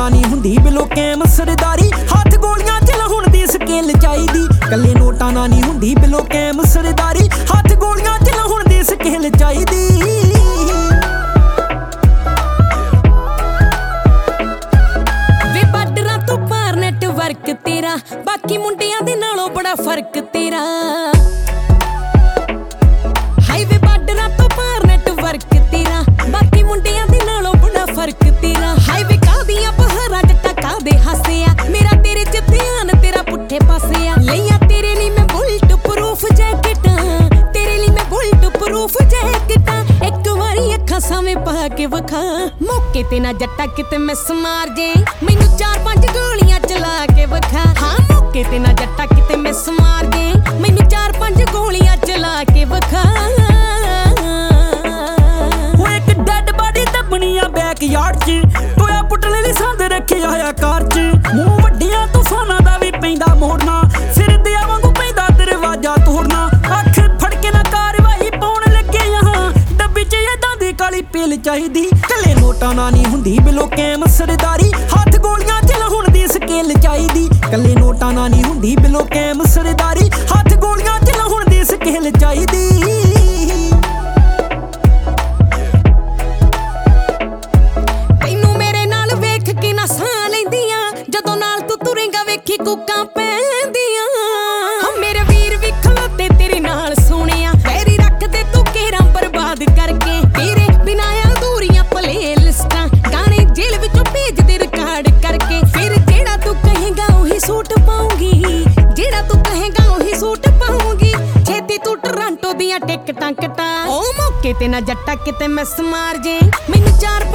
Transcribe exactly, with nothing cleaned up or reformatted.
ਨਾ ਨਹੀਂ ਹੁੰਦੀ ਬਿਲੋ ਕੈਮ ਸਰਦਾਰੀ ਹੱਥ ਗੋਲੀਆਂ ਚਲਾਉਣ ਦੀ ਸਕੇਲ ਚਾਹੀਦੀ ਕੱਲੇ ਨੋਟਾਂ ਨਾ ਨਹੀਂ ਹੁੰਦੀ ਬਿਲੋ ਕੈਮ ਸਰਦਾਰੀ ਹੱਥ ਗੋਲੀਆਂ ਚਲਾਉਣ ਦੀ ਸਕੇਲ ਚਾਹੀਦੀ ਵੇ ਬਾਰਡਰਾਂ ਤੋਂ ਪਾਰ ਨੈਟਵਰਕ ਤੇਰਾ ਬਾਕੀ ਮੁੰਡਿਆਂ ਦੇ ਨਾਲੋਂ ਬੜਾ ਫਰਕ ਤੇਰਾ ਹਾਈਵੇ ਬਾਰਡਰਾਂ ਤੋਂ ਪਾਰ ਨੈਟਵਰਕ ਤੇਰਾ ਬਾਕੀ ਮੁੰਡਿਆਂ ਦੇ ਨਾਲੋਂ ਬੜਾ ਫਰਕ ਤੇਰਾ ਹਾਈਵੇ ਕਾਦੀਆਂ ਪਹਾੜਾਂ ਜੱਟਾ ਕਾਦੇ ਹਾਸਿਆ ਮੇਰਾ ਤੇਰੇ ਚ ਧਿਆਨ ਤੇਰਾ ਪੁੱਠੇ ਪਾਸੇ ਆ ਲਈਆਂ ਤੇਰੇ ਲਈ ਮੈਂ ਬੁਲਟ ਪ੍ਰੂਫ ਜੈਕਟਾਂ ਤੇਰੇ ਲਈ ਮੈਂ ਬੁਲਟ ਪ੍ਰੂਫ ਜੈਕਟਾਂ ਇੱਕ ਵਾਰੀ ਅੱਖਾਂ ਸਾਵੇਂ ਪਾ ਕੇ ਵਿਖਾ ਮੌਕੇ ਤੇ ਨਾ ਜੱਟਾ ਕਿਤੇ ਮਿਸ ਮਾਰ ਜੇ ਮੈਨੂੰ ਚਾਰ ਪੰਜ ਗੋਲੀਆਂ ਚਲਾ ਕੇ ਵਿਖਾ ਹਾਂ ਮੌਕੇ ਤੇ ਨਾ ਜੱਟਾ ਕਿਤੇ ਮਿਸ ਮਾਰ ਜੇ ਮੈਨੂੰ ਚਾਰ ਪੰਜ ਗੋਲੀਆਂ ਚਲਾ ਕੇ ਵਿਖਾ ਉਹ ਇੱਕ ਡੈਡ ਬਾਡੀ ਦੱਬਣੀ ਆ ਬੈਕ ਯਾਰਡ 'ਚ ਟੋਇਆ ਪੁੱਟਲੇ ਲਈ ਸੰਦ ਰੱਖਿਆ ਹੋਇਆ ਕਾਰ 'ਚ ਮੂੰਹ ਵੱਡੀਆਂ ਤੂਫਾਨਾਂ ਦਾ ਵੀ ਪੈਂਦਾ ਮੋੜਨਾ ਸਿਰ ਦੇ ਵਾਂਗੂ ਪੈਂਦਾ ਦਰਵਾਜ਼ਾ ਤੋੜਨਾ ਅੱਖ ਫੜ ਕੇ ਨਾ ਕਾਰਵਾਈ ਪਾਉਣ ਲੱਗੇ ਹਾਂ ਡੱਬੀ 'ਚ ਏਦਾਂ ਦੀ ਕਾਲੀ ਪੀਲ ਚਾਹੀਦੀ ਕੱਲੇ ਨੋਟਾਂ ਨਾ ਨਹੀਂ ਹੁੰਦੀ ਬਿਲੋ ਕੈਮ ਸਰਦਾਰੀ ਹੱਥ ਗੋਲੀਆਂ ਚਲਾਉਣ ਦੀ ਸਕੇਲ ਚਾਹੀਦੀ ਕੱਲੇ ਨੋਟਾਂ ਨਾ ਨਹੀਂ ਹੁੰਦੀ ਬਿਲੋ ਕੈਮ ਸਰਦਾਰੀ ਹੱਥ ਗੋਲੀਆਂ ਚਲਾਉਣ ਦੀ ਸਕੇਲ ਚਾਹੀਦੀ ਜਦੋਂ ਨਾਲ ਤੂੰ ਤੁਰੇਂਗਾ ਵੇਖੀ ਕੁੱਕਾਂ ਪੈਂਦੀਆਂ ਮੇਰੇ ਵੀਰ ਵੀ ਖਲੋਤੇ ਤੇਰੇ ਨਾਲ ਸੋਹਣਿਆ ਵੈਰੀ ਰੱਖਦੇ ਤੂੰ ਕੇਰਾਂ ਬਰਬਾਦ ਕਰਕੇ ਤੇਰੇ ਬਿਨਾਂ ਅਧੂਰੀਆਂ ਪਲੇ ਲਿਸਟਾਂ ਗਾਣੇ ਜੇਲ੍ਹ ਵਿੱਚੋਂ ਭੇਜਦੇ ਰਿਕਾਰਡ ਕਰਕੇ ਫਿਰ ਜਿਹੜਾ ਤੂੰ ਕਹੇਗਾ ਉਹੀ ਸੂਟ ਪਾਉਂਗੀ ਜਿਹੜਾ ਤੂੰ ਕਹੇਗਾ ਉਹੀ ਸੂਟ ਪਾਉਂਗੀ ਛੇਤੀ ਤੂੰ ਟੋਰਾਂਟੋ ਦੀਆਂ ਟਿਕਟਾਂ ਕਟਾ ਉਹ ਮੌਕੇ ਤੇ ਨਾ ਜੱਟਾ ਕਿਤੇ ਮਿਸ ਮਾਰ ਜੇ ਮੈਨੂੰ ਚਾਰ